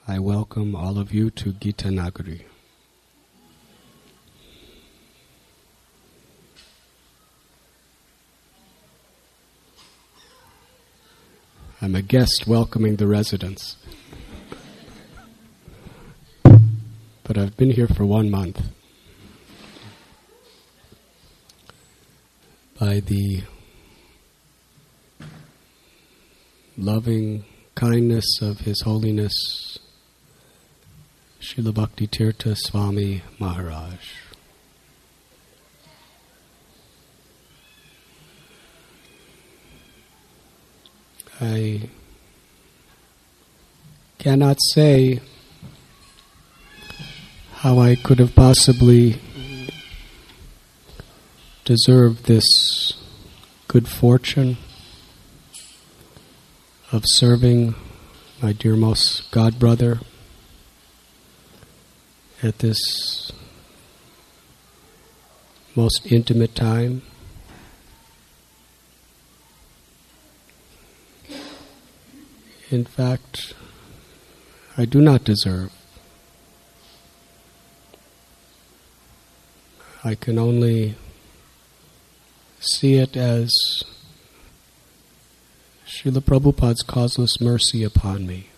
I welcome all of you to Gita Nagari. I'm a guest welcoming the residents. But I've been here for 1 month. By the loving kindness of His Holiness Srila Bhaktitirtha Swami Maharaj. I cannot say how I could have possibly deserved this good fortune of serving my dearmost godbrother at this most intimate time. In fact, I do not deserve. I can only see it as Srila Prabhupada's causeless mercy upon me,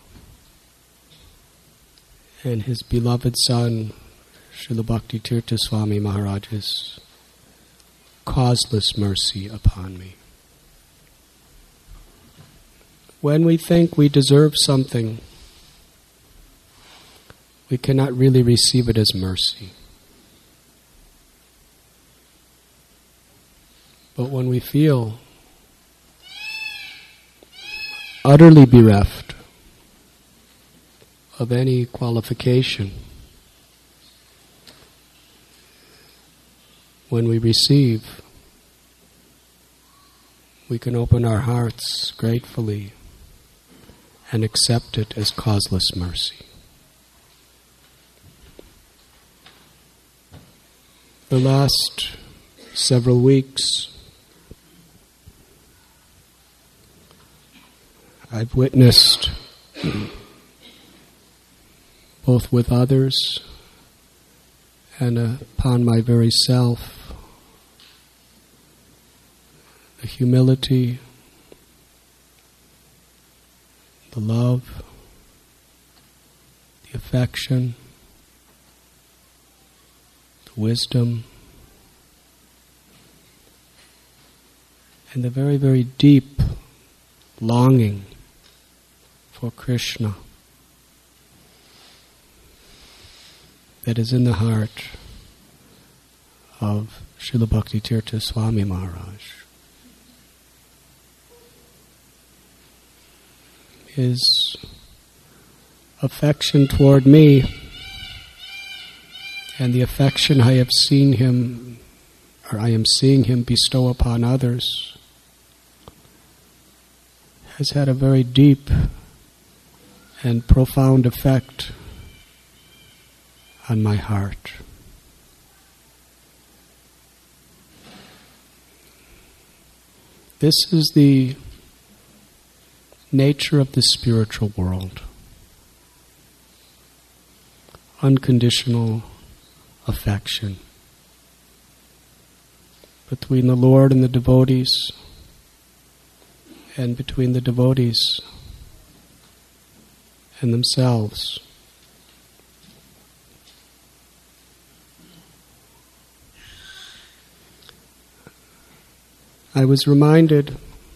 and his beloved son, Srila Bhaktitirtha Swami Maharaj's causeless mercy upon me. When we think we deserve something, we cannot really receive it as mercy. But when we feel utterly bereft of any qualification, when we receive, we can open our hearts gratefully and accept it as causeless mercy. The last several weeks, I've witnessed, both with others and upon my very self, the humility, the love, the affection, the wisdom, and the very, very deep longing for Krishna that is in the heart of Srila Bhaktitirtha Swami Maharaj. His affection toward me and the affection I have seen him, or I am seeing him bestow upon others, has had a very deep and profound effect on my heart. This is the nature of the spiritual world. Unconditional affection between the Lord and the devotees, and between the devotees and themselves. I was reminded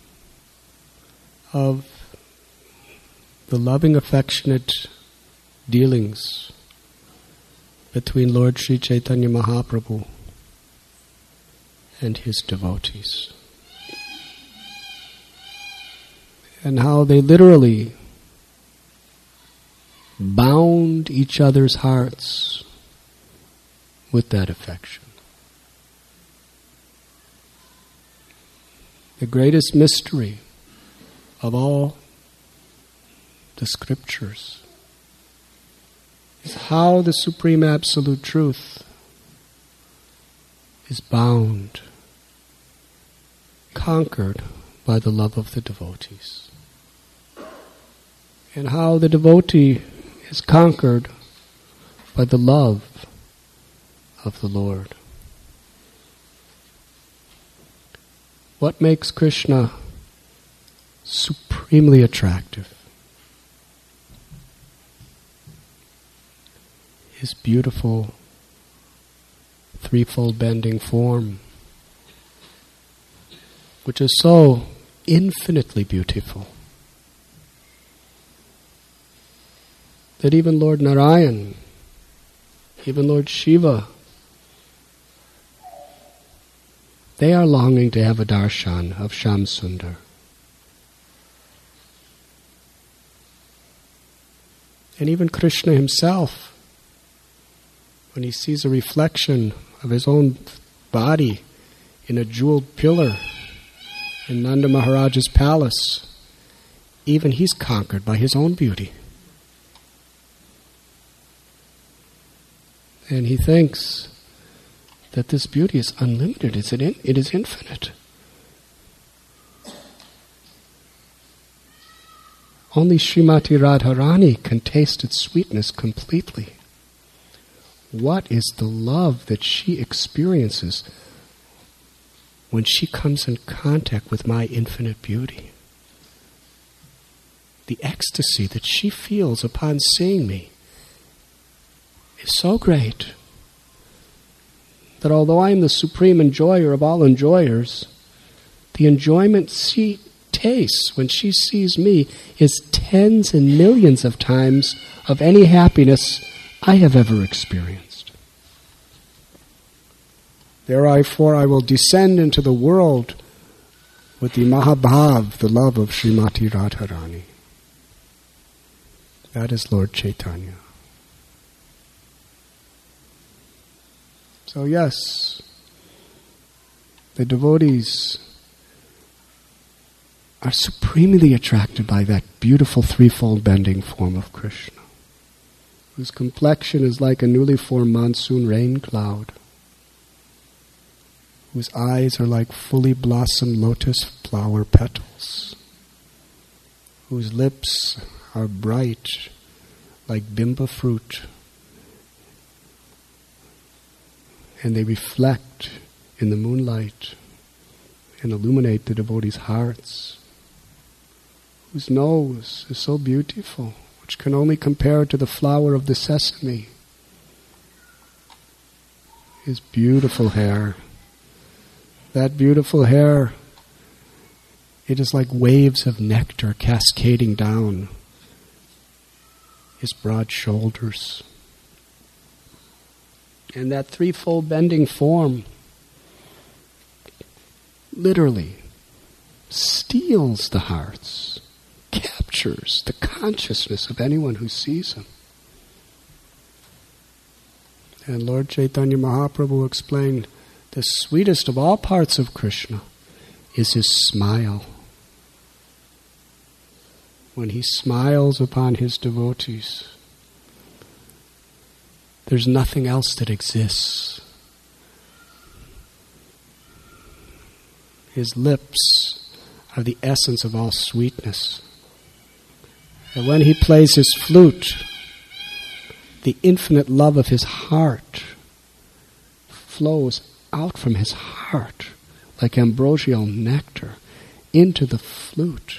of the loving, affectionate dealings between Lord Sri Chaitanya Mahaprabhu and his devotees, and how they literally bound each other's hearts with that affection. The greatest mystery of all the scriptures is how the Supreme Absolute Truth is bound, conquered by the love of the devotees, and how the devotee is conquered by the love of the Lord. What makes Krishna supremely attractive? His beautiful threefold bending form, which is so infinitely beautiful that even Lord Narayan, even Lord Shiva, they are longing to have a darshan of Shyam Sundar. And even Krishna himself, when he sees a reflection of his own body in a jeweled pillar in Nanda Maharaj's palace, even he's conquered by his own beauty. And he thinks that this beauty is unlimited, it is infinite. Only Srimati Radharani can taste its sweetness completely. What is the love that she experiences when she comes in contact with my infinite beauty? The ecstasy that she feels upon seeing me is so great that although I am the supreme enjoyer of all enjoyers, the enjoyment she tastes when she sees me is tens and millions of times of any happiness I have ever experienced. Therefore I will descend into the world with the Mahabhav, the love of Srimati Radharani. That is Lord Chaitanya. So yes, the devotees are supremely attracted by that beautiful threefold bending form of Krishna, whose complexion is like a newly formed monsoon rain cloud, whose eyes are like fully blossomed lotus flower petals, whose lips are bright like bimba fruit, and they reflect in the moonlight and illuminate the devotees' hearts, whose nose is so beautiful, which can only compare to the flower of the sesame, his beautiful hair. That beautiful hair, it is like waves of nectar cascading down his broad shoulders. And that threefold bending form literally steals the hearts, captures the consciousness of anyone who sees him. And Lord Chaitanya Mahaprabhu explained, the sweetest of all parts of Krishna is his smile. When he smiles upon his devotees, there's nothing else that exists. His lips are the essence of all sweetness. And when he plays his flute, the infinite love of his heart flows out from his heart like ambrosial nectar into the flute.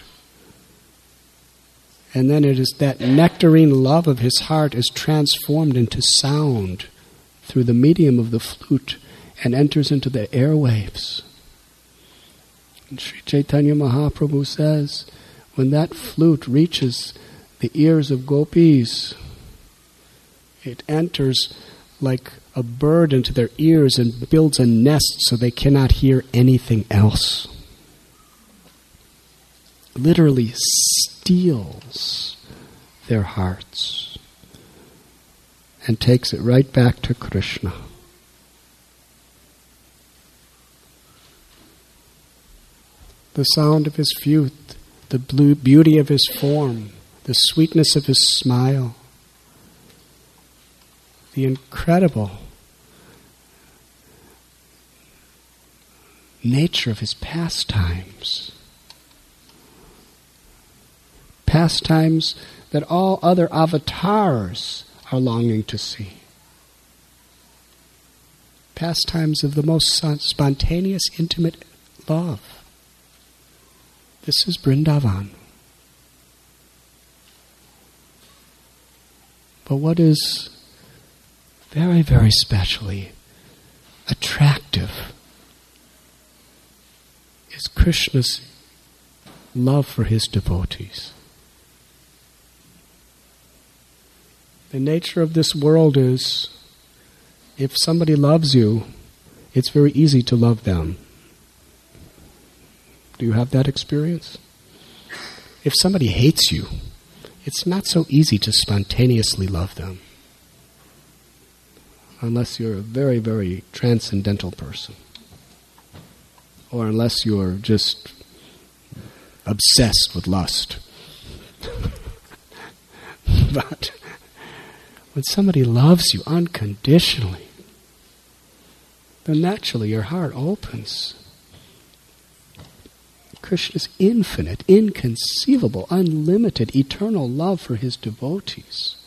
And then it is that nectarine love of his heart is transformed into sound through the medium of the flute and enters into the airwaves. And Sri Chaitanya Mahaprabhu says, when that flute reaches the ears of gopis, it enters like a bird into their ears and builds a nest so they cannot hear anything else. Literally steals their hearts and takes it right back to Krishna. The sound of his flute, the beauty of his form, the sweetness of his smile, the incredible nature of his pastimes. Pastimes that all other avatars are longing to see. Pastimes of the most spontaneous, intimate love. This is Vrindavan. But what is very, very specially attractive is Krishna's love for his devotees. The nature of this world is, if somebody loves you, it's very easy to love them. Do you have that experience? If somebody hates you, it's not so easy to spontaneously love them. Unless you're a very, very transcendental person. Or unless you're just obsessed with lust. But when somebody loves you unconditionally, then naturally your heart opens. Krishna's infinite, inconceivable, unlimited, eternal love for his devotees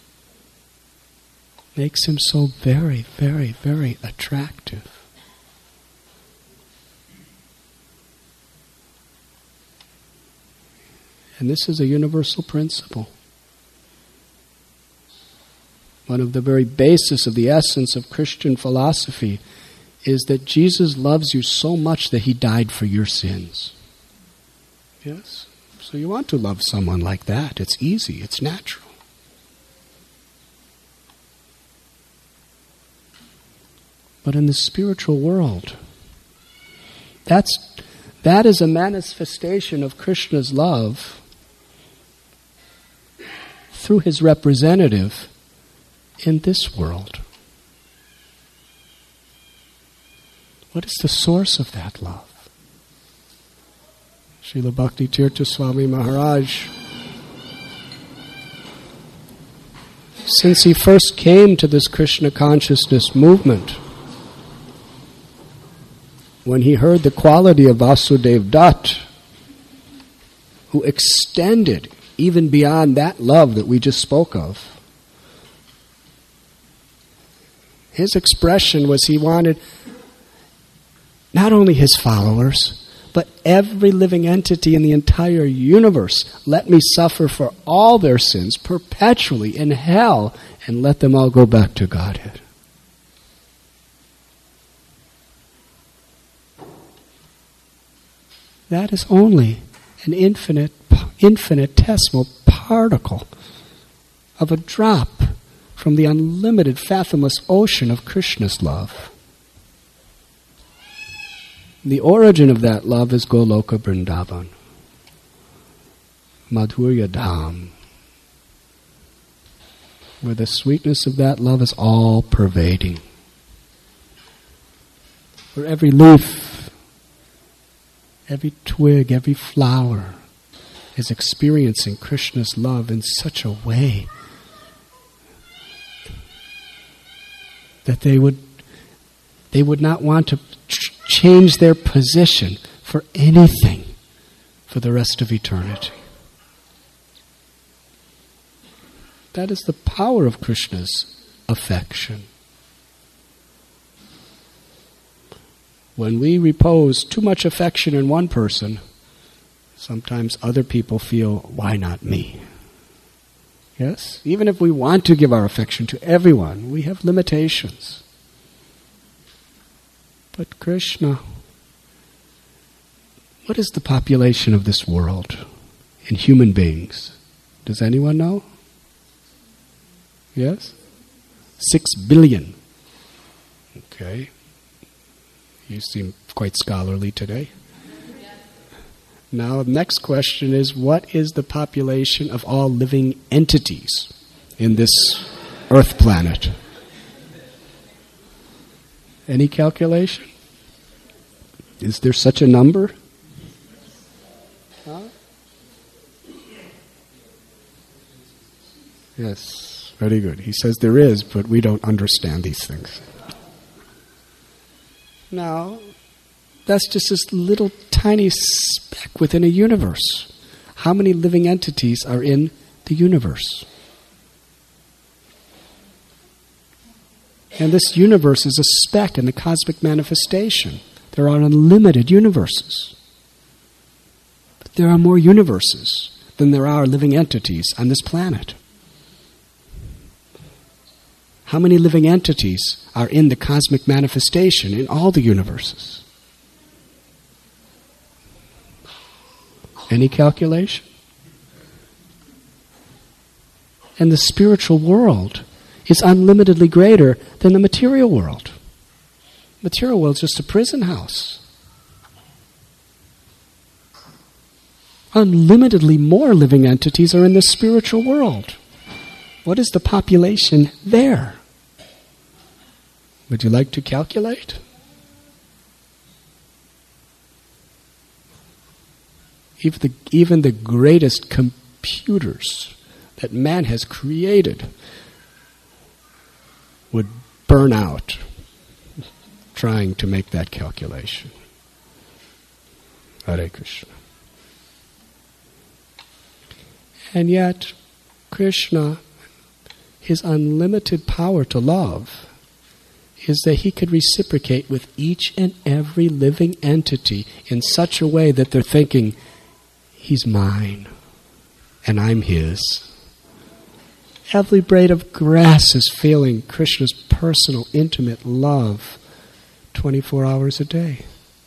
makes him so very, very, very attractive. And this is a universal principle. One of the very basis of the essence of Christian philosophy is that Jesus loves you so much that he died for your sins. Yes? So you want to love someone like that. It's easy. It's natural. But in the spiritual world, that is a manifestation of Krishna's love through his representative in this world. What is the source of that love? Srila Bhakti Tirtha Swami Maharaj, since he first came to this Krishna consciousness movement, when he heard the quality of Vasudev Dutt, who extended even beyond that love that we just spoke of, his expression was he wanted not only his followers, but every living entity in the entire universe. Let me suffer for all their sins perpetually in hell, and let them all go back to Godhead. That is only an infinitesimal particle of a drop from the unlimited, fathomless ocean of Krishna's love. The origin of that love is Goloka Vrindavan, Madhurya Dham, where the sweetness of that love is all-pervading. Where every leaf, every twig, every flower is experiencing Krishna's love in such a way that they would not want to change their position for anything for the rest of eternity. That is the power of Krishna's affection. When we repose too much affection in one person, sometimes other people feel, why not me? Yes? Even if we want to give our affection to everyone, we have limitations. But Krishna, what is the population of this world in human beings? Does anyone know? Yes? 6 billion. Okay. You seem quite scholarly today. Now, the next question is, what is the population of all living entities in this Earth planet? Any calculation? Is there such a number? Huh? Yes, very good. He says there is, but we don't understand these things. Now, that's just this little tiny speck within a universe. How many living entities are in the universe. And this universe is a speck in the cosmic manifestation. There are unlimited universes. But there are more universes than there are living entities on this planet. How many living entities are in the cosmic manifestation in all the universes? Any calculation? And the spiritual world is unlimitedly greater than the material world. Material world is just a prison house. Unlimitedly more living entities are in the spiritual world. What is the population there? Would you like to calculate? Even the greatest computers that man has created would burn out trying to make that calculation. Hare Krishna. And yet, Krishna, his unlimited power to love, is that he could reciprocate with each and every living entity in such a way that they're thinking, he's mine, and I'm his. Every blade of grass is feeling Krishna's personal, intimate love 24 hours a day.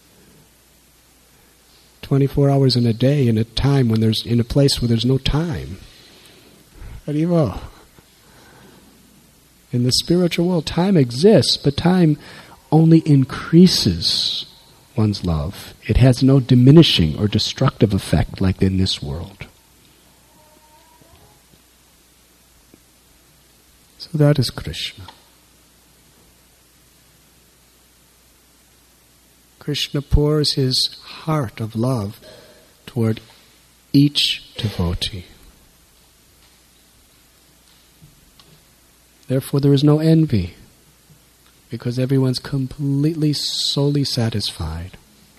24 hours in a day in a time when there's in a place where there's no time. Haribo. In the spiritual world, time exists, but time only increases one's love. It has no diminishing or destructive effect like in this world. So that is Krishna. Krishna pours his heart of love toward each devotee. Therefore there is no envy, because everyone's completely, solely satisfied.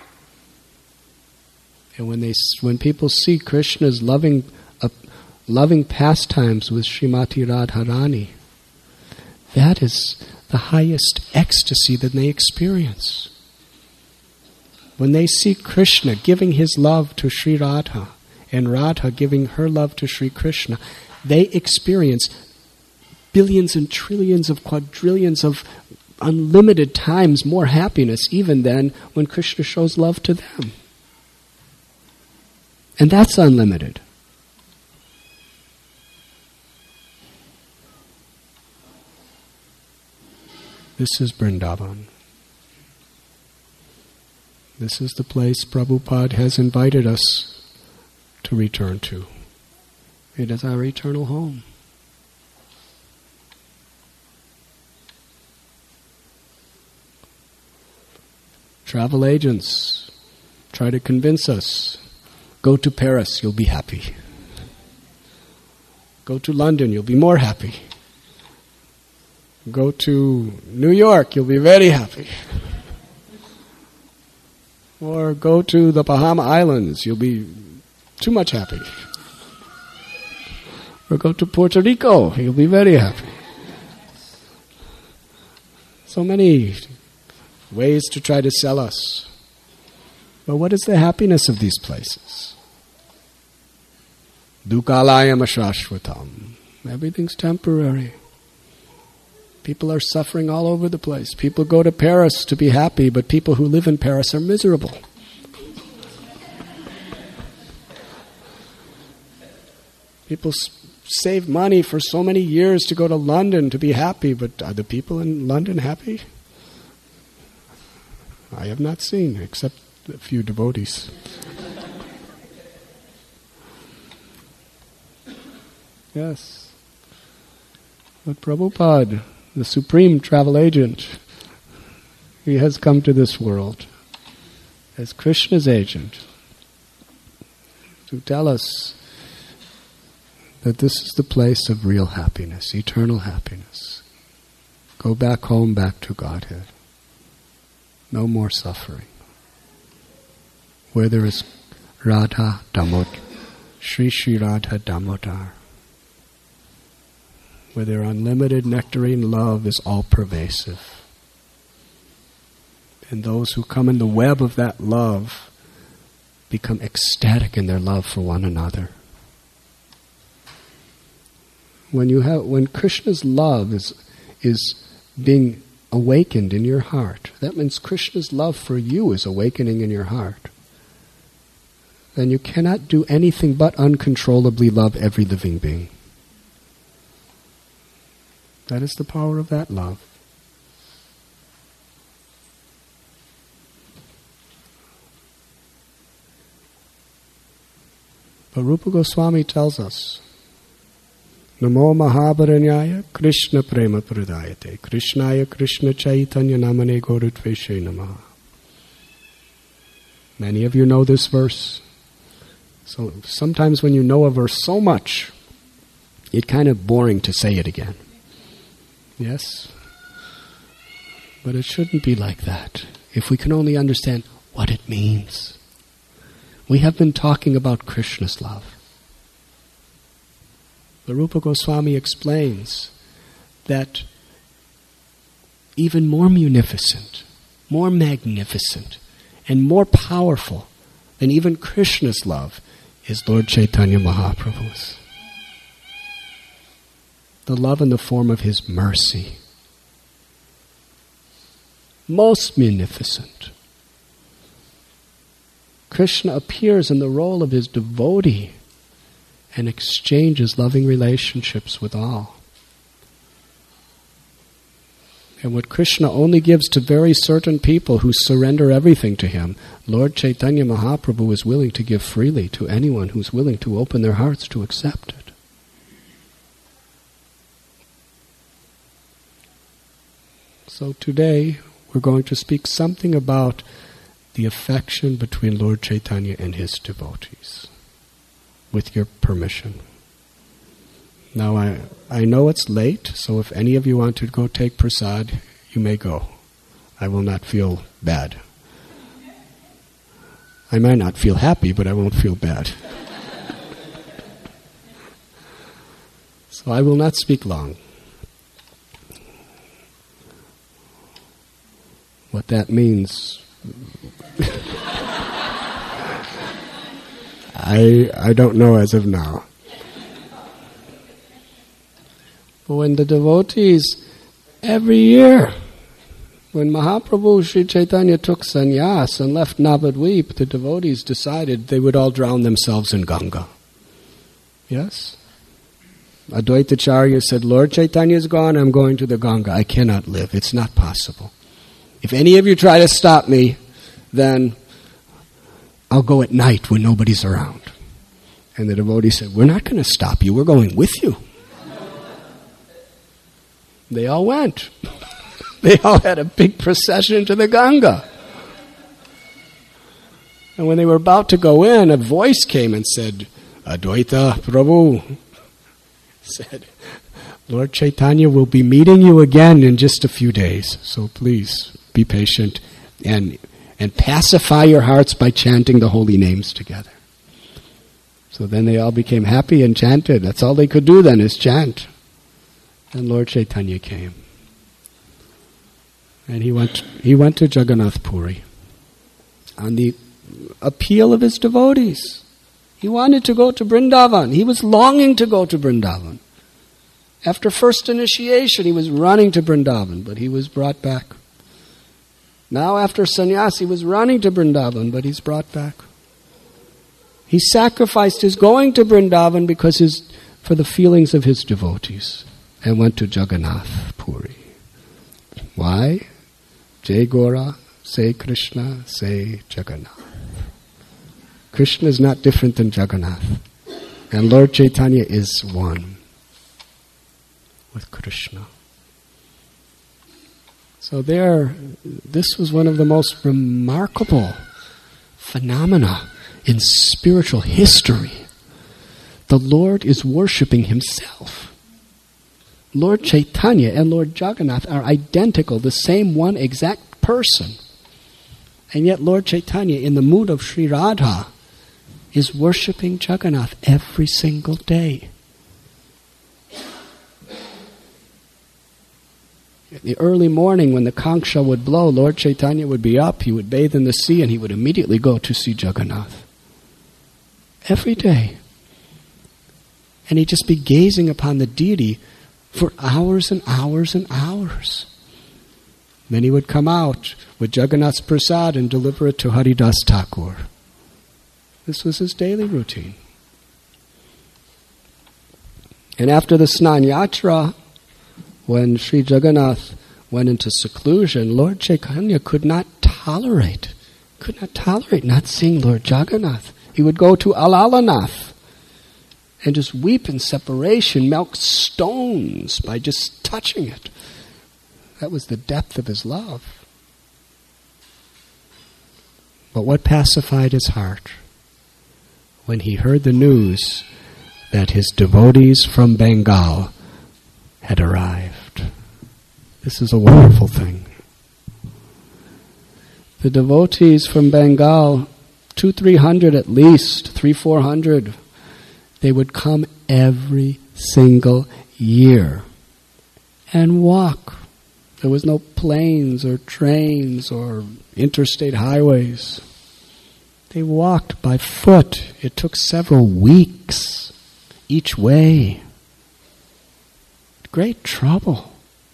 And when people see Krishna's loving pastimes with Srimati Radharani, that is the highest ecstasy that they experience. When they see Krishna giving his love to Sri Radha, and Radha giving her love to Sri Krishna, they experience billions and trillions of quadrillions of unlimited times more happiness even than when Krishna shows love to them. And that's unlimited. This is Vrindavan. This is the place Prabhupada has invited us to return to. It is our eternal home. Travel agents try to convince us, go to Paris, you'll be happy. Go to London, you'll be more happy. Go to New York, you'll be very happy. Or go to the Bahama Islands, you'll be too much happy. Or go to Puerto Rico, you'll be very happy. So many ways to try to sell us. But what is the happiness of these places? Dukalayam ashashvatam. Everything's temporary. People are suffering all over the place. People go to Paris to be happy, but people who live in Paris are miserable. People save money for so many years to go to London to be happy, but are the people in London happy? I have not seen, except a few devotees. Yes. But Prabhupada, the supreme travel agent, he has come to this world as Krishna's agent to tell us that this is the place of real happiness, eternal happiness. Go back home, back to Godhead. No more suffering. Where there is Radha Damodar, Sri Sri Radha Damodar, where their unlimited nectarine love is all-pervasive. And those who come in the web of that love become ecstatic in their love for one another. When Krishna's love is being awakened in your heart, that means Krishna's love for you is awakening in your heart. Then you cannot do anything but uncontrollably love every living being. That is the power of that love. But Rupa Goswami tells us, Namo Mahabharanyaya Krishna Prema Pradayate Krishnaya Krishna Chaitanya Namane Gauratveshe Namaha. Many of you know this verse. So sometimes when you know a verse so much, it's kind of boring to say it again. Yes? But it shouldn't be like that. If we can only understand what it means. We have been talking about Krishna's love. But Rupa Goswami explains that even more munificent, more magnificent, and more powerful than even Krishna's love is Lord Chaitanya Mahaprabhu's. The love in the form of his mercy. Most munificent. Krishna appears in the role of his devotee and exchanges loving relationships with all. And what Krishna only gives to very certain people who surrender everything to him, Lord Chaitanya Mahaprabhu is willing to give freely to anyone who's willing to open their hearts to accept it. So today we're going to speak something about the affection between Lord Chaitanya and his devotees, with your permission. Now I know it's late, so if any of you want to go take prasad, you may go. I will not feel bad. I might not feel happy, but I won't feel bad. So I will not speak long. What that means, I don't know as of now. But when the devotees, every year, when Mahaprabhu Sri Chaitanya took sannyas and left Navadvip, the devotees decided they would all drown themselves in Ganga. Yes? Advaitacharya said, Lord Chaitanya is gone, I'm going to the Ganga. I cannot live. It's not possible. If any of you try to stop me, then I'll go at night when nobody's around. And the devotee said, we're not going to stop you, we're going with you. They all went. They all had a big procession to the Ganga. And when they were about to go in, a voice came and said, Advaita Prabhu, said, Lord Chaitanya will be meeting you again in just a few days, so please be patient and pacify your hearts by chanting the holy names together. So then they all became happy and chanted. That's all they could do then, is chant. And Lord Chaitanya came. And he went to Jagannath Puri on the appeal of his devotees. He wanted to go to Vrindavan. He was longing to go to Vrindavan. After first initiation, he was running to Vrindavan, but he was brought back. Now after sannyas, he was running to Vrindavan, but he's brought back. He sacrificed his going to Vrindavan for the feelings of his devotees, and went to Jagannath Puri. Why? Jai Gora, say Krishna, say Jagannath. Krishna is not different than Jagannath. And Lord Chaitanya is one with Krishna. So this was one of the most remarkable phenomena in spiritual history. The Lord is worshipping himself. Lord Chaitanya and Lord Jagannath are identical, the same one exact person. And yet Lord Chaitanya, in the mood of Sri Radha, is worshipping Jagannath every single day. In the early morning when the conch shell would blow, Lord Chaitanya would be up, he would bathe in the sea, and he would immediately go to see Jagannath. Every day. And he'd just be gazing upon the deity for hours and hours and hours. Then he would come out with Jagannath's prasad and deliver it to Haridas Thakur. This was his daily routine. And after the Snan Yatra, when Sri Jagannath went into seclusion, Lord Chaitanya could not tolerate not seeing Lord Jagannath. He would go to Alalanath and just weep in separation, melt stones by just touching it. That was the depth of his love. But what pacified his heart? When he heard the news that his devotees from Bengal had arrived. This is a wonderful thing. The devotees from Bengal, 200-300 at least, 300-400, they would come every single year and walk. There was no planes or trains or interstate highways. They walked by foot. It took several weeks each way. Great trouble.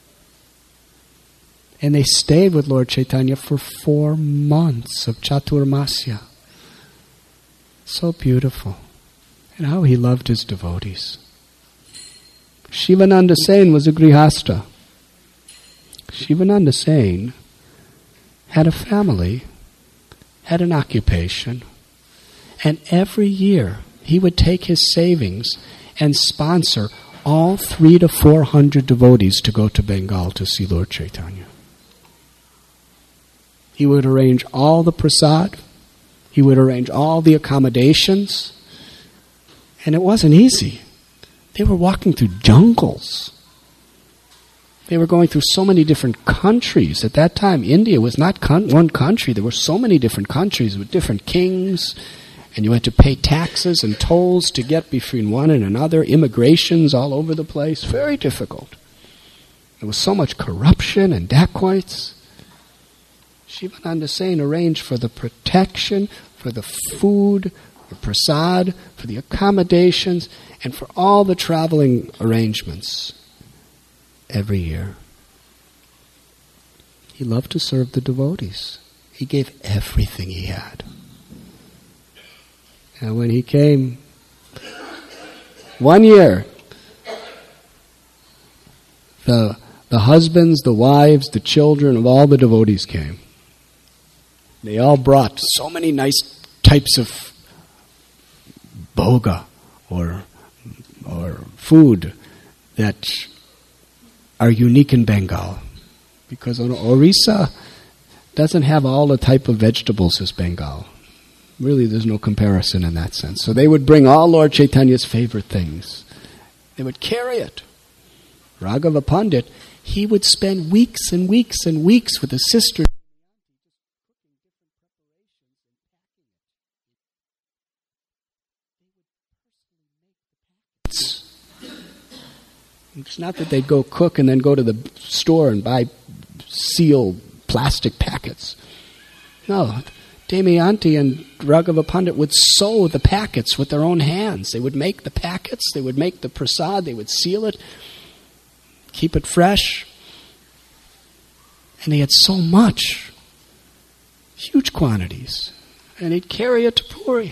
And they stayed with Lord Chaitanya for 4 months of Chaturmasya. So beautiful. And how he loved his devotees. Shivananda Sen was a grihasta. Shivananda Sen had a family, had an occupation, and every year he would take his savings and sponsor all 300 to 400 devotees to go to Bengal to see Lord Chaitanya. He would arrange all the prasad. He would arrange all the accommodations. And it wasn't easy. They were walking through jungles. They were going through so many different countries. At that time, India was not one country. There were so many different countries with different kings. And you had to pay taxes and tolls to get between one and another. Immigrations all over the place. Very difficult. There was so much corruption and dacoits. Shivananda Sen arranged for the protection, for the food, for prasad, for the accommodations, and for all the traveling arrangements every year. He loved to serve the devotees. He gave everything he had. And when he came, one year, the husbands, the wives, the children of all the devotees came. They all brought so many nice types of bhoga or food that are unique in Bengal. Because Orissa doesn't have all the type of vegetables as Bengal. Really, there's no comparison in that sense. So they would bring all Lord Chaitanya's favorite things. They would carry it. Raghava Pandit, he would spend weeks and weeks and weeks with his sister. It's not that they'd go cook and then go to the store and buy sealed plastic packets. No, Damayanti and Raghava Pandit would sew the packets with their own hands. They would make the packets, they would make the prasad, they would seal it, keep it fresh. And they had so much, huge quantities. And they'd carry it to Puri.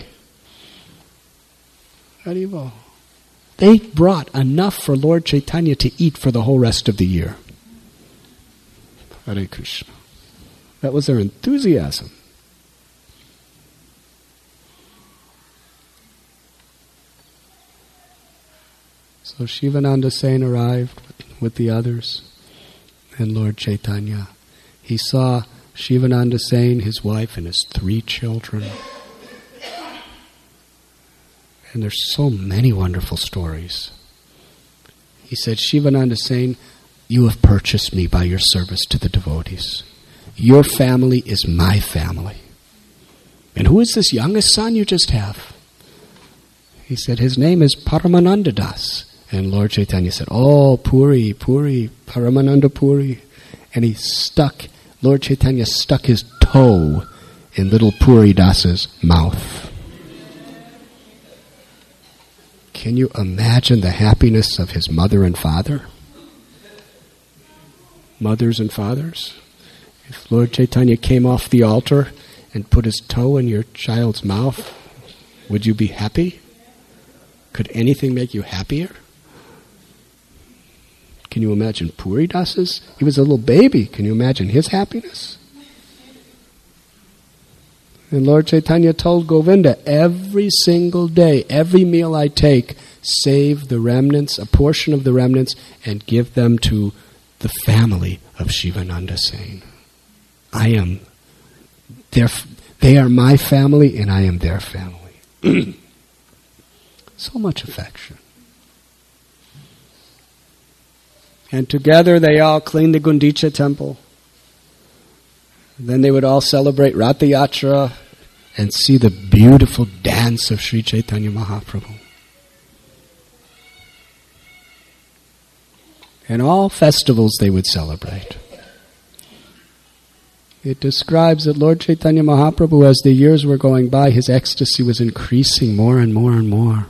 Haribo. They brought enough for Lord Chaitanya to eat for the whole rest of the year. Hare Krishna. That was their enthusiasm. So Shivananda Sen arrived with the others and Lord Chaitanya. He saw Shivananda Sen, his wife, and his 3 children. And there's so many wonderful stories. He said, Shivananda Sen, you have purchased me by your service to the devotees. Your family is my family. And who is this youngest son you just have? He said, his name is Paramananda Das. And Lord Chaitanya said, oh, Puri, Paramananda Puri. And Lord Chaitanya stuck his toe in little Puri Das's mouth. Can you imagine the happiness of his mother and father? Mothers and fathers? If Lord Chaitanya came off the altar and put his toe in your child's mouth, would you be happy? Could anything make you happier? Can you imagine Puri Das's? He was a little baby. Can you imagine his happiness? And Lord Chaitanya told Govinda, every single day, every meal I take, save the remnants, a portion of the remnants, and give them to the family of Shivananda Sen. They are my family and I am their family. So much affection. And together they all cleaned the Gundicha temple. Then they would all celebrate Ratha Yatra and see the beautiful dance of Sri Chaitanya Mahaprabhu. And all festivals they would celebrate. It describes that Lord Chaitanya Mahaprabhu, as the years were going by, his ecstasy was increasing more and more and more.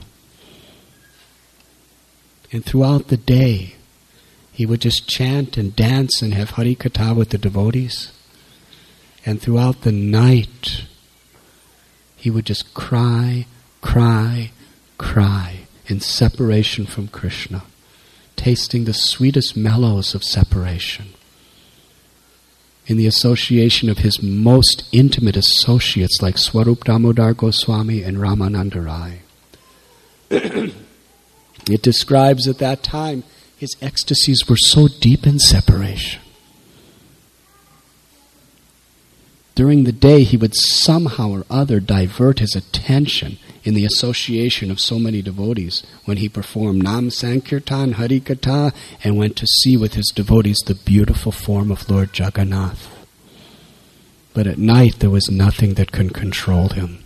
And throughout the day, he would just chant and dance and have Hari Katha with the devotees. And throughout the night, he would just cry, cry, cry in separation from Krishna, tasting the sweetest mellows of separation, in the association of his most intimate associates like Swarup Damodar Goswami and Ramananda Rai. It describes at that time his ecstasies were so deep in separation. During the day, he would somehow or other divert his attention in the association of so many devotees when he performed Nam Sankirtan, Hari Katha, and went to see with his devotees the beautiful form of Lord Jagannath. But at night, there was nothing that could control him.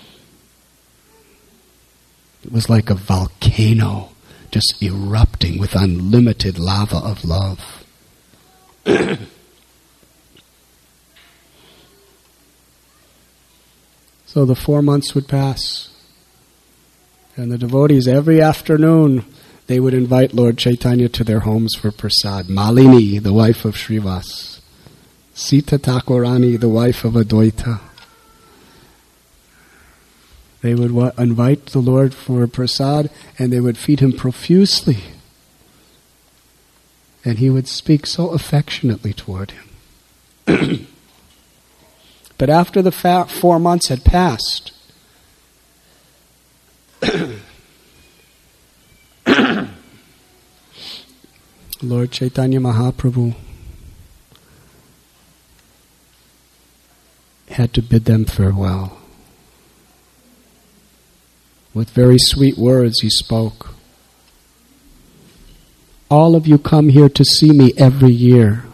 It was like a volcano just erupting with unlimited lava of love. So the 4 months would pass. And the devotees, every afternoon, they would invite Lord Chaitanya to their homes for prasad. Malini, the wife of Srivas. Sita Thakurani, the wife of Advaita. They would invite the Lord for prasad, and they would feed him profusely. And he would speak so affectionately toward him. But after the 4 months had passed, Lord Chaitanya Mahaprabhu had to bid them farewell. With very sweet words he spoke. All of you come here to see me every year.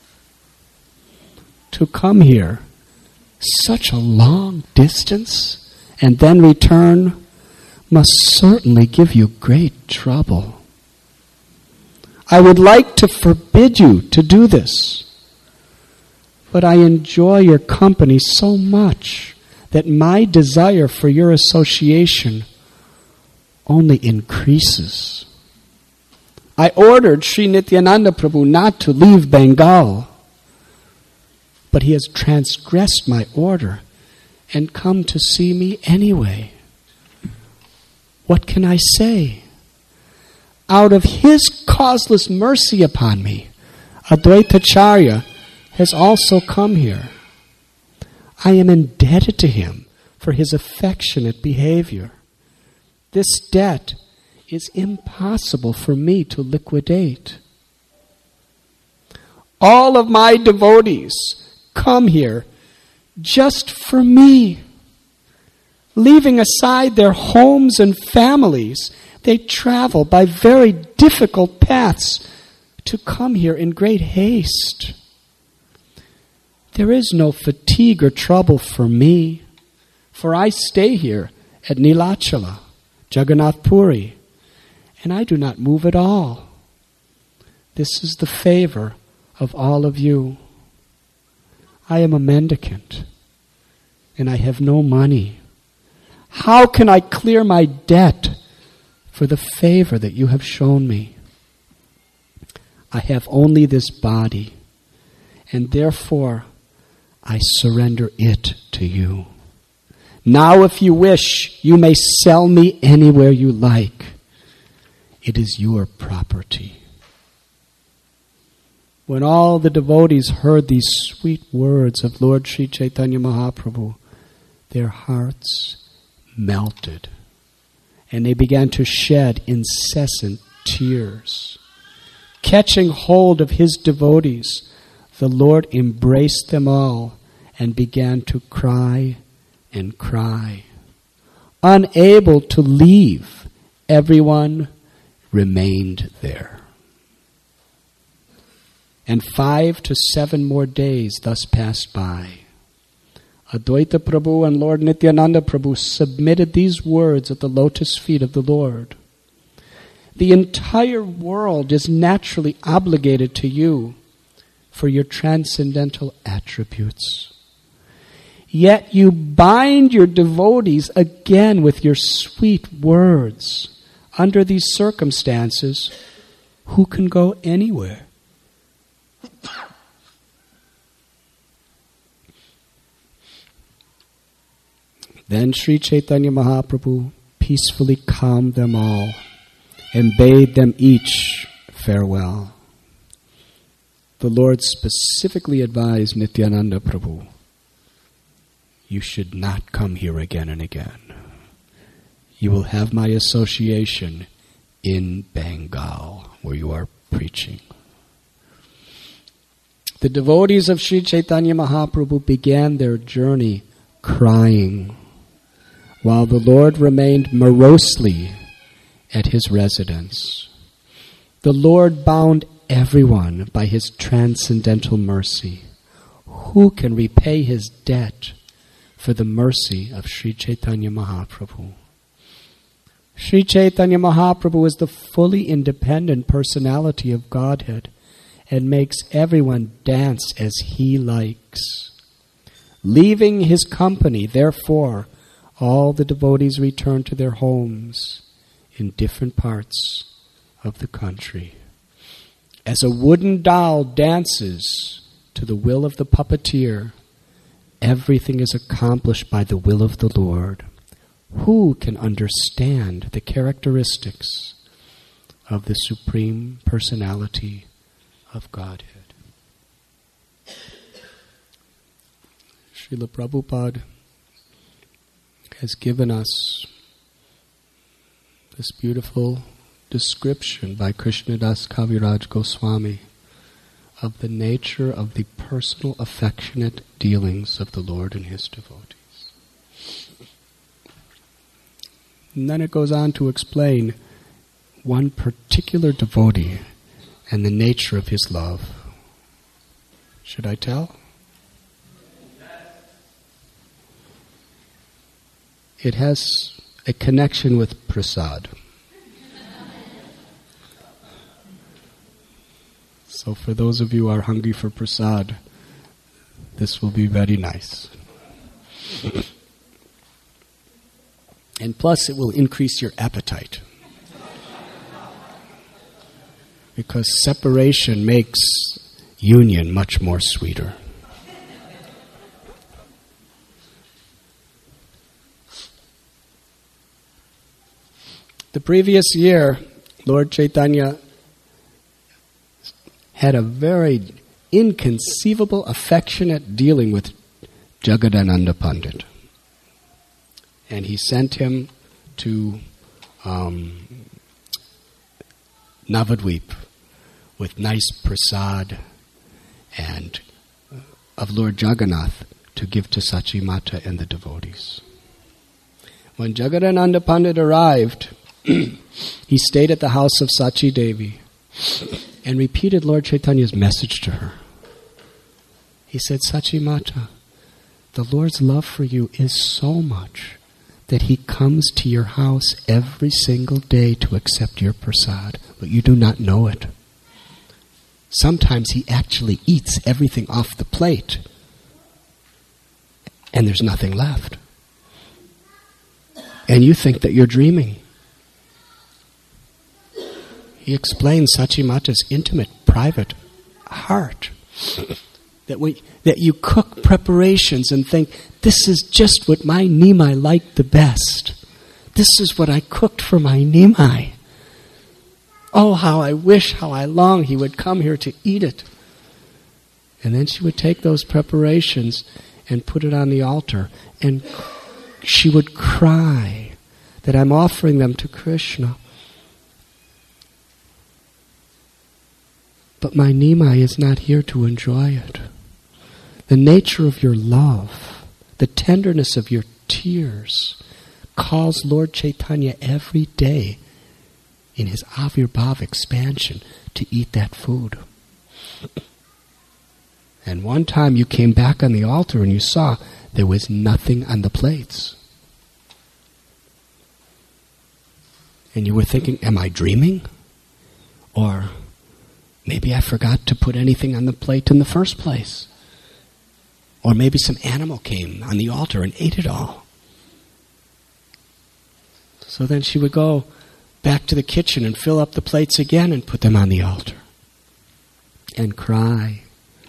To come here such a long distance and then return must certainly give you great trouble. I would like to forbid you to do this, but I enjoy your company so much that my desire for your association only increases. I ordered Sri Nityananda Prabhu not to leave Bengal, but he has transgressed my order and come to see me anyway. What can I say? Out of his causeless mercy upon me, Advaitacharya has also come here. I am indebted to him for his affectionate behavior. This debt is impossible for me to liquidate. All of my devotees come here just for me. Leaving aside their homes and families, they travel by very difficult paths to come here in great haste. There is no fatigue or trouble for me, for I stay here at Nilachala, Jagannath Puri, and I do not move at all. This is the favor of all of you. I am a mendicant, and I have no money. How can I clear my debt for the favor that you have shown me? I have only this body, and therefore I surrender it to you. Now, if you wish, you may sell me anywhere you like. It is your property. When all the devotees heard these sweet words of Lord Sri Chaitanya Mahaprabhu, their hearts melted, and they began to shed incessant tears. Catching hold of his devotees, the Lord embraced them all and began to cry and cry. Unable to leave, everyone remained there. And 5 to 7 more days thus passed by. Advaita Prabhu and Lord Nityananda Prabhu submitted these words at the lotus feet of the Lord. The entire world is naturally obligated to you for your transcendental attributes. Yet you bind your devotees again with your sweet words. Under these circumstances, who can go anywhere? Then Sri Chaitanya Mahaprabhu peacefully calmed them all and bade them each farewell. The Lord specifically advised Nityananda Prabhu, you should not come here again and again. You will have my association in Bengal, where you are preaching. The devotees of Sri Chaitanya Mahaprabhu began their journey crying, while the Lord remained morosely at his residence. The Lord bound everyone by his transcendental mercy. Who can repay his debt for the mercy of Sri Chaitanya Mahaprabhu? Sri Chaitanya Mahaprabhu is the fully independent personality of Godhead and makes everyone dance as he likes. Leaving his company, therefore, all the devotees return to their homes in different parts of the country. As a wooden doll dances to the will of the puppeteer, everything is accomplished by the will of the Lord. Who can understand the characteristics of the Supreme Personality of Godhead? Srila Prabhupada has given us this beautiful description by Krishnadas Kaviraj Goswami of the nature of the personal affectionate dealings of the Lord and his devotees. And then it goes on to explain one particular devotee and the nature of his love. Should I tell? It has a connection with prasad. So for those of you who are hungry for prasad, this will be very nice. And plus it will increase your appetite. Because separation makes union much more sweeter. The previous year, Lord Chaitanya had a very inconceivable, affectionate dealing with Jagadananda Pandit. And he sent him to Navadvip with nice prasad and of Lord Jagannath to give to Sachi Mata and the devotees. When Jagadananda Pandit arrived, he stayed at the house of Sachi Devi and repeated Lord Chaitanya's message to her. He said, Sachi Mata, the Lord's love for you is so much that he comes to your house every single day to accept your prasad, but you do not know it. Sometimes he actually eats everything off the plate, and there's nothing left. And you think that you're dreaming. He explains Sachimata's intimate, private heart. That you cook preparations and think, this is just what my Nimai liked the best. This is what I cooked for my Nimai. Oh, how I wish, how I long he would come here to eat it. And then she would take those preparations and put it on the altar, and she would cry that I'm offering them to Krishna. But my Nimai is not here to enjoy it. The nature of your love, the tenderness of your tears, calls Lord Chaitanya every day in his Avirbhav expansion to eat that food. And one time you came back on the altar and you saw there was nothing on the plates. And you were thinking, am I dreaming? Or maybe I forgot to put anything on the plate in the first place. Or maybe some animal came on the altar and ate it all. So then she would go back to the kitchen and fill up the plates again and put them on the altar. And cry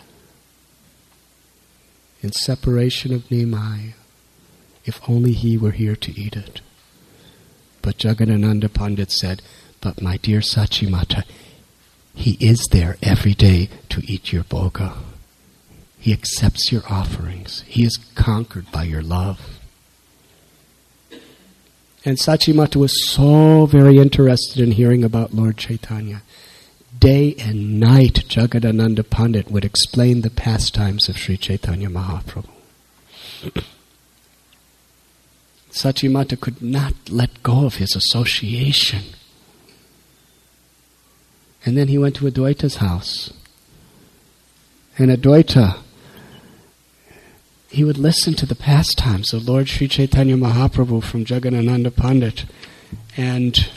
in separation of Nimai, if only he were here to eat it. But Jagadananda Pandit said, but my dear Sachimata, he is there every day to eat your bhoga. He accepts your offerings. He is conquered by your love. And Sachimata was so very interested in hearing about Lord Chaitanya. Day and night, Jagadananda Pandit would explain the pastimes of Sri Chaitanya Mahaprabhu. Sachimata could not let go of his association. And then he went to Adwaita's house. And Adwaita, he would listen to the pastimes of Lord Sri Chaitanya Mahaprabhu from Jagadananda Pandit. And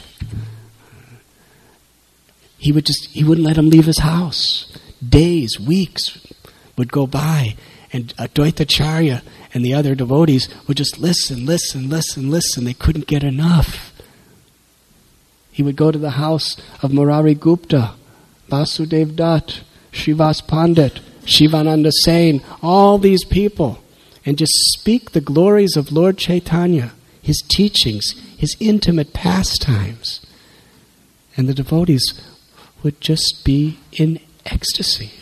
he wouldn't let him leave his house. Days, weeks would go by, and Advaita Acharya and the other devotees would just listen. They couldn't get enough. He would go to the house of Murari Gupta, Vasudev Dutt, Srivas Pandit, Shivananda Sain, all these people, and just speak the glories of Lord Chaitanya, his teachings, his intimate pastimes. And the devotees would just be in ecstasy.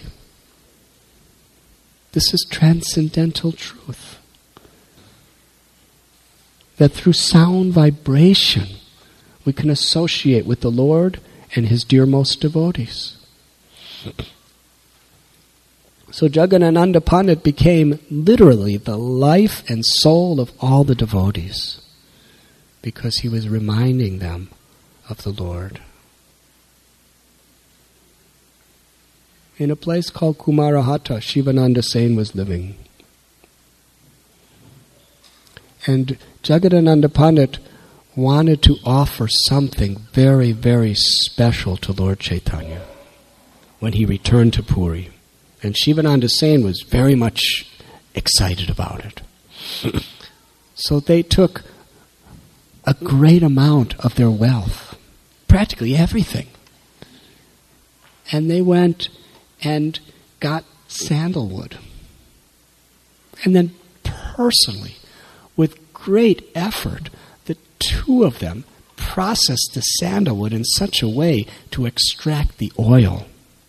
This is transcendental truth. That through sound vibration, we can associate with the Lord and his dearmost devotees. So Jagadananda Pandit became literally the life and soul of all the devotees, because he was reminding them of the Lord. In a place called Kumarahata, Shivananda Sain was living. And Jagadananda Pandit wanted to offer something very, very special to Lord Chaitanya when he returned to Puri. And Shivananda Sain was very much excited about it. So they took a great amount of their wealth, practically everything, and they went and got sandalwood. And then personally, with great effort, the two of them processed the sandalwood in such a way to extract the oil.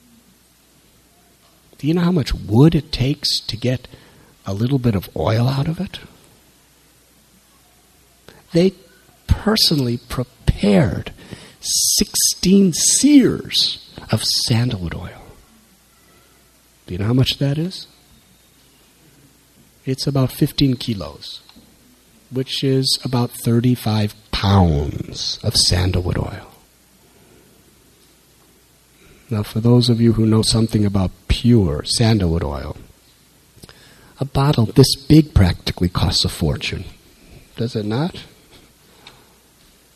Do you know how much wood it takes to get a little bit of oil out of it? They personally prepared 16 seers of sandalwood oil. Do you know how much that is? It's about 15 kilos, which is about 35 pounds of sandalwood oil. Now, for those of you who know something about pure sandalwood oil, a bottle this big practically costs a fortune. Does it not?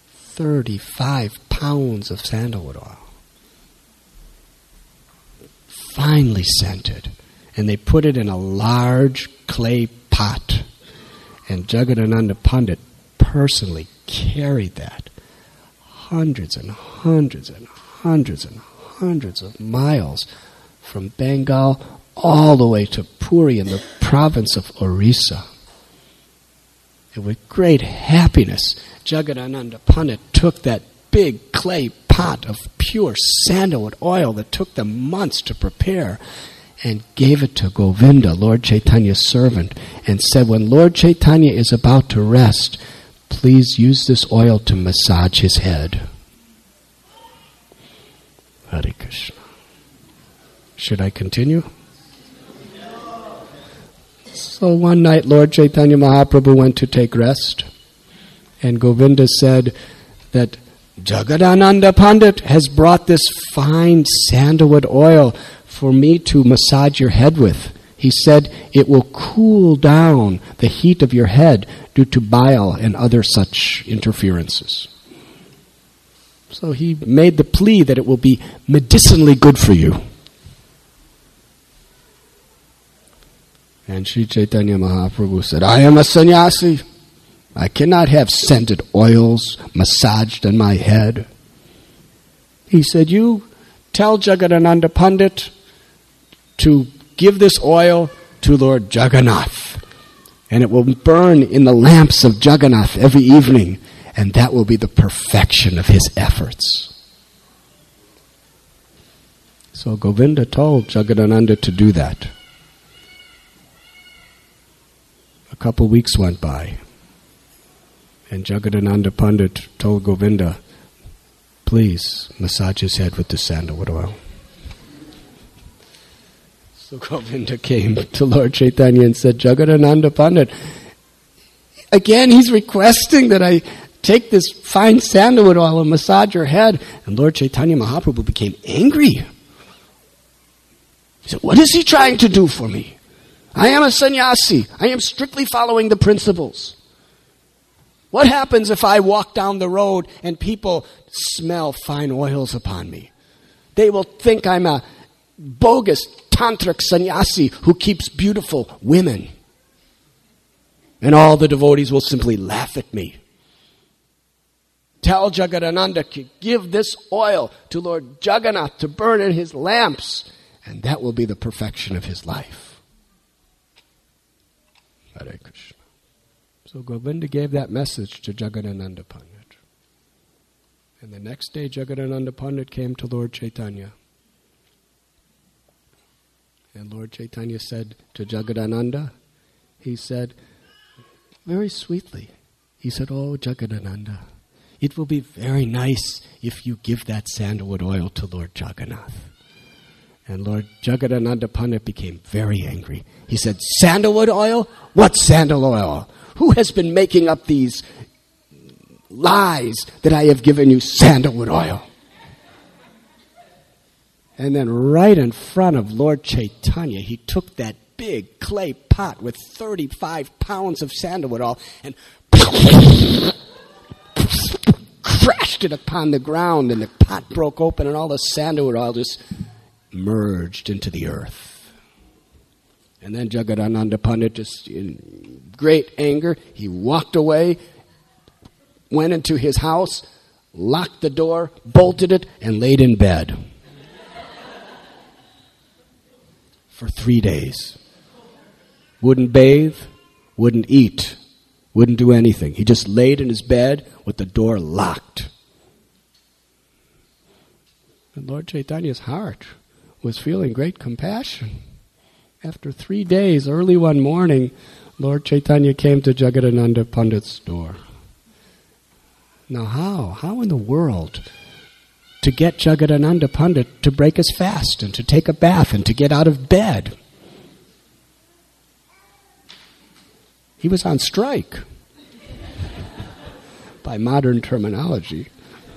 35 pounds of sandalwood oil. finely scented. And they put it in a large clay pot. And Jagadananda Pandit personally carried that hundreds and hundreds and hundreds and hundreds of miles from Bengal all the way to Puri in the province of Orissa. And with great happiness, Jagadananda Pandit took that big clay pot of pure sandalwood oil that took them months to prepare and gave it to Govinda, Lord Chaitanya's servant, and said, when Lord Chaitanya is about to rest, please use this oil to massage his head. Hare Krishna. Should I continue? So one night Lord Chaitanya Mahaprabhu went to take rest, and Govinda said that Jagadananda Pandit has brought this fine sandalwood oil for me to massage your head with. He said it will cool down the heat of your head due to bile and other such interferences. So he made the plea that it will be medicinally good for you. And Sri Chaitanya Mahaprabhu said, I am a sannyasi. I cannot have scented oils massaged on my head. He said, you tell Jagadananda Pandit to give this oil to Lord Jagannath, and it will burn in the lamps of Jagannath every evening, and that will be the perfection of his efforts. So Govinda told Jagadananda to do that. A couple weeks went by, and Jagadananda Pandit told Govinda, please massage his head with the sandalwood oil. So Govinda came to Lord Chaitanya and said, Jagadananda Pandit, again he's requesting that I take this fine sandalwood oil and massage your head. And Lord Chaitanya Mahaprabhu became angry. He said, what is he trying to do for me? I am a sannyasi. I am strictly following the principles. What happens if I walk down the road and people smell fine oils upon me? They will think I'm a bogus tantric sannyasi who keeps beautiful women. And all the devotees will simply laugh at me. Tell Jagadananda to give this oil to Lord Jagannath to burn in his lamps, and that will be the perfection of his life. Hare Krishna. So Govinda gave that message to Jagadananda Pandit. And the next day Jagadananda Pandit came to Lord Chaitanya. And Lord Chaitanya said to Jagadananda, he said, very sweetly, he said, oh Jagadananda, it will be very nice if you give that sandalwood oil to Lord Jagannath. And Lord Jagadananda Pandit became very angry. He said, sandalwood oil? What sandalwood oil? Who has been making up these lies that I have given you sandalwood oil? And then right in front of Lord Chaitanya, he took that big clay pot with 35 pounds of sandalwood oil and crashed it upon the ground, and the pot broke open and all the sandalwood oil just merged into the earth. And then Jagadananda Pandit, just in great anger, he walked away, went into his house, locked the door, bolted it, and laid in bed for 3 days. Wouldn't bathe, wouldn't eat, wouldn't do anything. He just laid in his bed with the door locked. And Lord Chaitanya's heart was feeling great compassion. After 3 days, early one morning, Lord Chaitanya came to Jagadananda Pandit's door. Now how in the world to get Jagadananda Pandit to break his fast and to take a bath and to get out of bed? He was on strike, by modern terminology.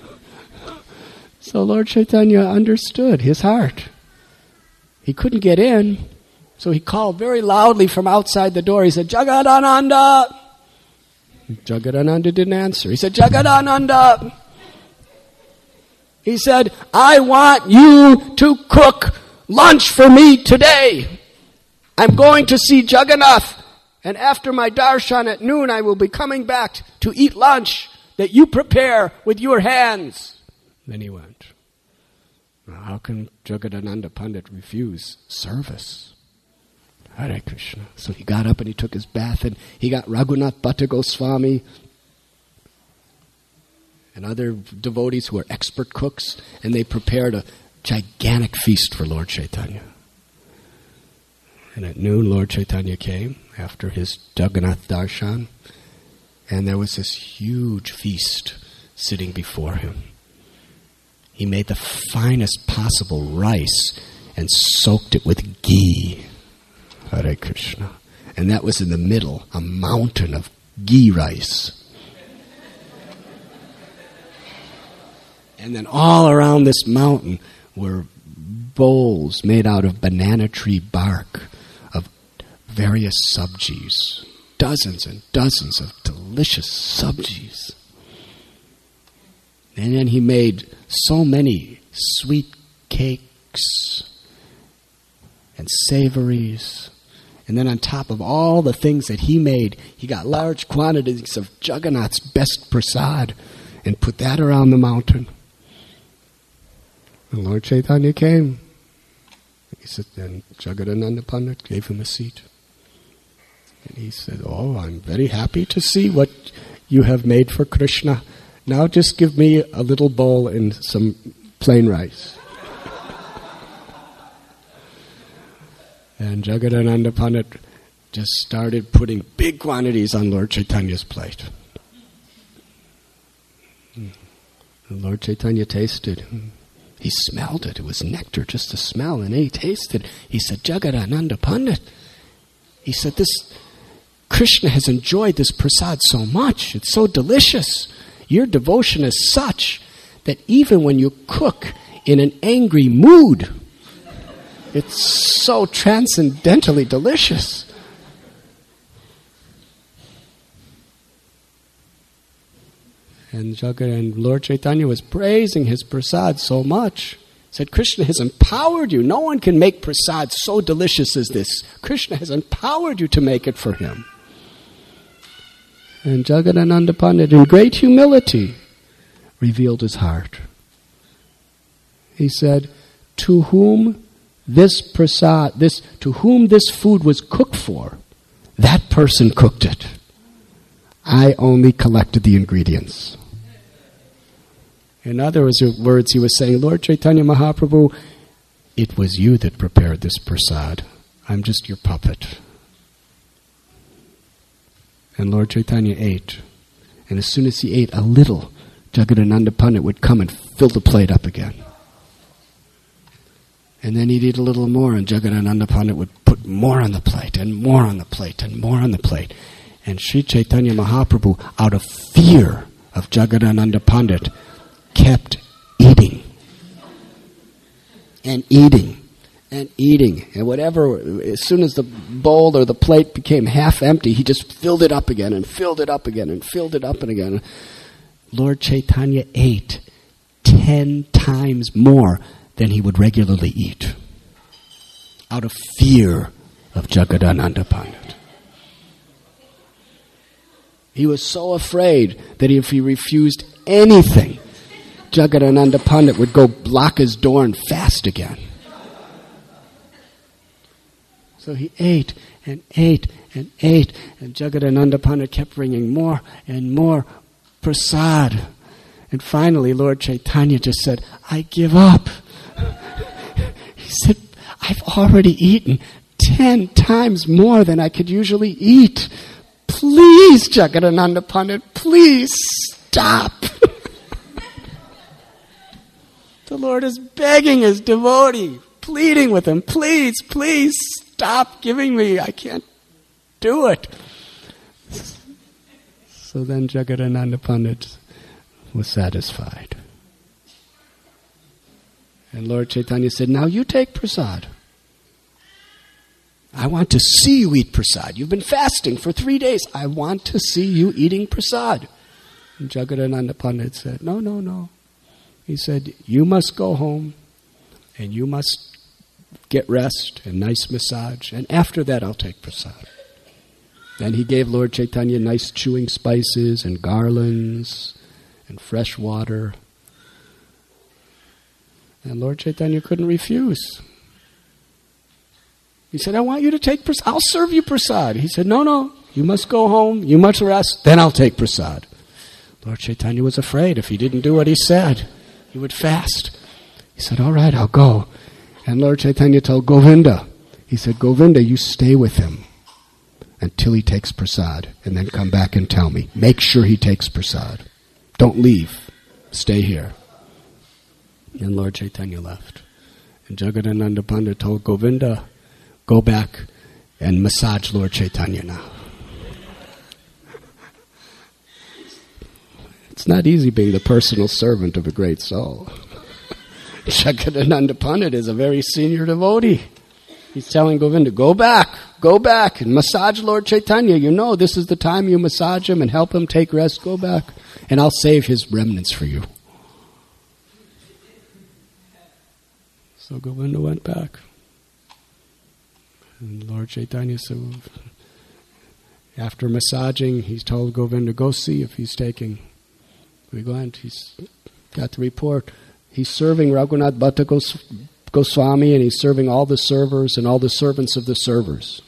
So Lord Chaitanya understood his heart. He couldn't get in, so he called very loudly from outside the door. He said, Jagadananda! Jagadananda didn't answer. He said, Jagadananda! He said, I want you to cook lunch for me today. I'm going to see Jagannath, and after my darshan at noon, I will be coming back to eat lunch that you prepare with your hands. Then he went. Now, how can Jagadananda Pandit refuse service? Hare Krishna. So he got up and he took his bath, and he got Raghunath Bhatta Goswami and other devotees who were expert cooks, and they prepared a gigantic feast for Lord Chaitanya. And at noon, Lord Chaitanya came after his Jagannath Darshan, and there was this huge feast sitting before him. He made the finest possible rice and soaked it with ghee. Hare Krishna. And that was in the middle, a mountain of ghee rice. And then all around this mountain were bowls made out of banana tree bark of various sabjis. Dozens and dozens of delicious sabjis. And then he made so many sweet cakes and savories. And then on top of all the things that he made, he got large quantities of Jagannath's best prasad and put that around the mountain. And Lord Chaitanya came. He said, and Jagadananda Pandit gave him a seat. And he said, oh, I'm very happy to see what you have made for Krishna. Now just give me a little bowl and some plain rice. And Jagadananda Pandit just started putting big quantities on Lord Chaitanya's plate. And Lord Chaitanya tasted. He smelled it. It was nectar, just the smell. And then he tasted. He said, Jagadananda Pandit. He said, this Krishna has enjoyed this prasad so much. It's so delicious. Your devotion is such that even when you cook in an angry mood, it's so transcendently delicious. And Lord Chaitanya was praising his prasad so much. He said, Krishna has empowered you. No one can make prasad so delicious as this. Krishna has empowered you to make it for him. And Jagadananda Pandit, in great humility, revealed his heart. He said, to whom this prasad, to whom this food was cooked for, that person cooked it. I only collected the ingredients. In other words, he was saying, Lord Chaitanya Mahaprabhu, it was you that prepared this prasad. I'm just your puppet. And Lord Chaitanya ate. And as soon as he ate a little, Jagadananda Pandit would come and fill the plate up again. And then he'd eat a little more, and Jagadananda Pandit would put more on the plate, and more on the plate, and more on the plate. And Sri Chaitanya Mahaprabhu, out of fear of Jagadananda Pandit, kept eating. And eating. And eating. And whatever, as soon as the bowl or the plate became half empty, he just filled it up again, and filled it up again, and filled it up again. Lord Chaitanya ate 10 times more than he would regularly eat, out of fear of Jagadananda Pandit. He was so afraid that if he refused anything, Jagadananda Pandit would go lock his door and fast again. So he ate and ate and ate, and Jagadananda Pandit kept bringing more and more prasad. And finally, Lord Chaitanya just said, I give up. He said, I've already eaten 10 times more than I could usually eat. Please, Jagadananda Pandit, please stop. The Lord is begging his devotee, pleading with him, please stop giving me. I can't do it. So then Jagadananda Pandit was satisfied. And Lord Chaitanya said, now you take prasad. I want to see you eat prasad. You've been fasting for 3 days. I want to see you eating prasad. And Jagadananda Pandit said, no. He said, you must go home and you must get rest and nice massage, and after that I'll take prasad. Then he gave Lord Chaitanya nice chewing spices and garlands and fresh water. And Lord Chaitanya couldn't refuse. He said, I want you to take prasad. I'll serve you prasad. He said, no, you must go home, you must rest, then I'll take prasad. Lord Chaitanya was afraid if he didn't do what he said, he would fast. He said, all right, I'll go. And Lord Chaitanya told Govinda, he said, Govinda, you stay with him until he takes prasad, and then come back and tell me. Make sure he takes prasad. Don't leave. Stay here. And Lord Chaitanya left. And Jagadananda Pandit told Govinda, go back and massage Lord Chaitanya now. It's not easy being the personal servant of a great soul. Jagadananda Pandit is a very senior devotee. He's telling Govinda, go back and massage Lord Chaitanya. You know this is the time you massage him and help him take rest. Go back and I'll save his remnants for you. So Govinda went back. And Lord Chaitanya said, after massaging, he told Govinda, go see if he's taking. We went, he's got the report. He's serving Raghunath Bhatta Goswami, and he's serving all the servers and all the servants of the servers.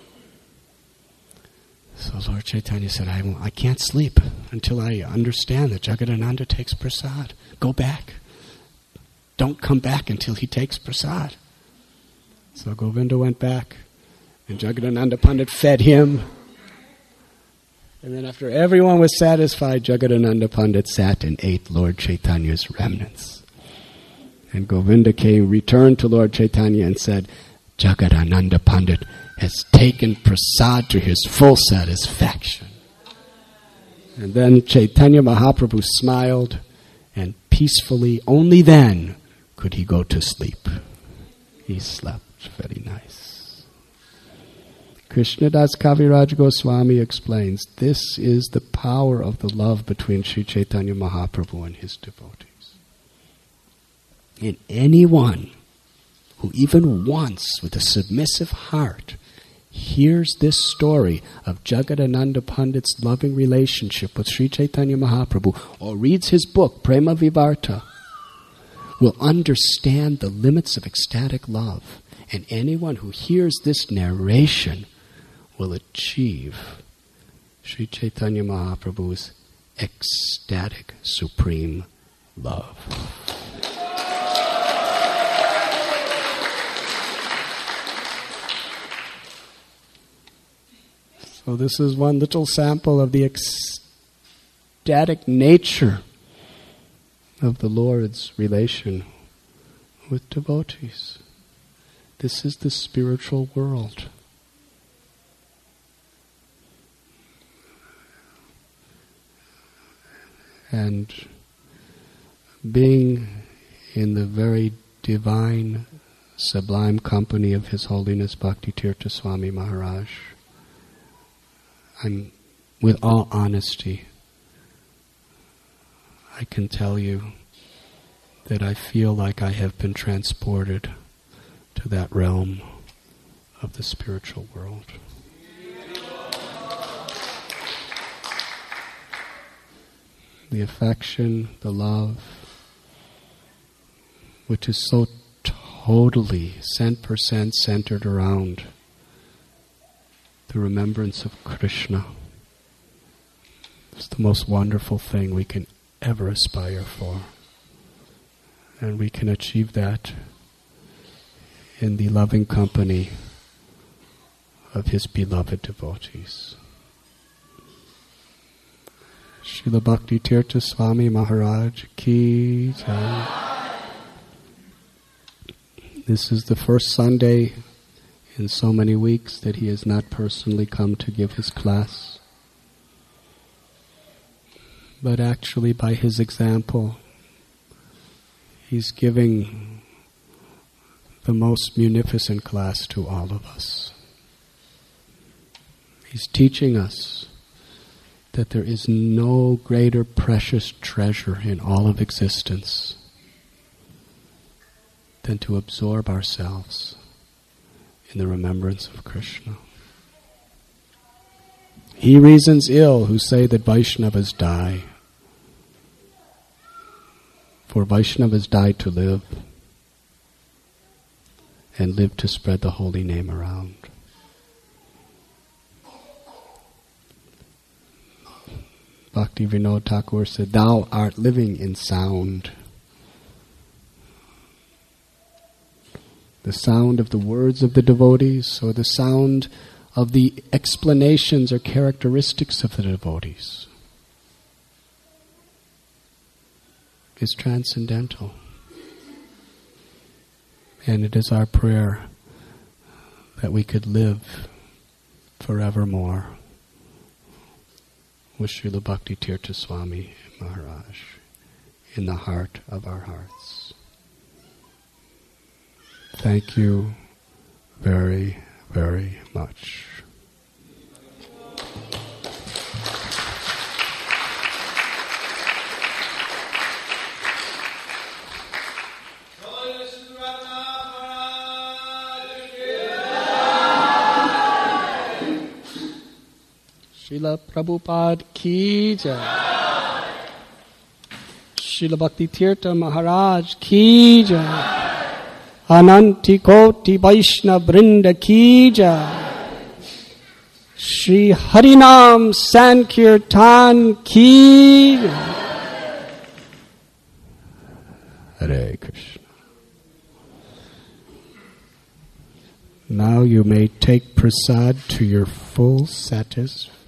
So Lord Chaitanya said, I can't sleep until I understand that Jagadananda takes prasad. Go back. Don't come back until he takes prasad. So Govinda went back, and Jagadananda Pandit fed him. And then after everyone was satisfied, Jagadananda Pandit sat and ate Lord Chaitanya's remnants. And Govinda returned to Lord Chaitanya and said, Jagadananda Pandit has taken prasad to his full satisfaction. And then Chaitanya Mahaprabhu smiled, and peacefully, only then could he go to sleep. He slept very nice. Krishnadas Kaviraj Goswami explains, this is the power of the love between Sri Chaitanya Mahaprabhu and his devotees. And anyone who even once, with a submissive heart, hears this story of Jagadananda Pandit's loving relationship with Sri Chaitanya Mahaprabhu, or reads his book, Prema Vivarta, will understand the limits of ecstatic love. And anyone who hears this narration will achieve Sri Chaitanya Mahaprabhu's ecstatic supreme love. So this is one little sample of the ecstatic nature of the Lord's relation with devotees. This is the spiritual world. And being in the very divine, sublime company of His Holiness Bhaktitirtha Swami Maharaj, with all honesty, I can tell you that I feel like I have been transported to that realm of the spiritual world. The affection, the love, which is so totally, 100% centered around the remembrance of Krishna. It's the most wonderful thing we can ever aspire for. And we can achieve that in the loving company of His beloved devotees. Srila Bhaktitirtha Swami Maharaj Ki Jai. This is the first Sunday in so many weeks that he has not personally come to give his class. But actually, by his example, he's giving the most munificent class to all of us. He's teaching us that there is no greater precious treasure in all of existence than to absorb ourselves in the remembrance of Krishna. He reasons ill who say that Vaishnavas die. For Vaishnavas die to live, and live to spread the holy name around. Bhakti Vinod Thakur said, "Thou art living in sound." The sound of the words of the devotees, or the sound of the explanations or characteristics of the devotees, is transcendental. And it is our prayer that we could live forevermore with Srila Bhakti Tirtha Swami Maharaj in the heart of our hearts. Thank you very, very much. Srila Prabhupada ki jai. Srila Bhakti Tirtha Maharaj ki jai. Ananti Koti Vaishnava Vrinda ki jai. Shri Harinam Sankirtan ki jai. Hare Krishna. Now you may take prasad to your full satisfaction.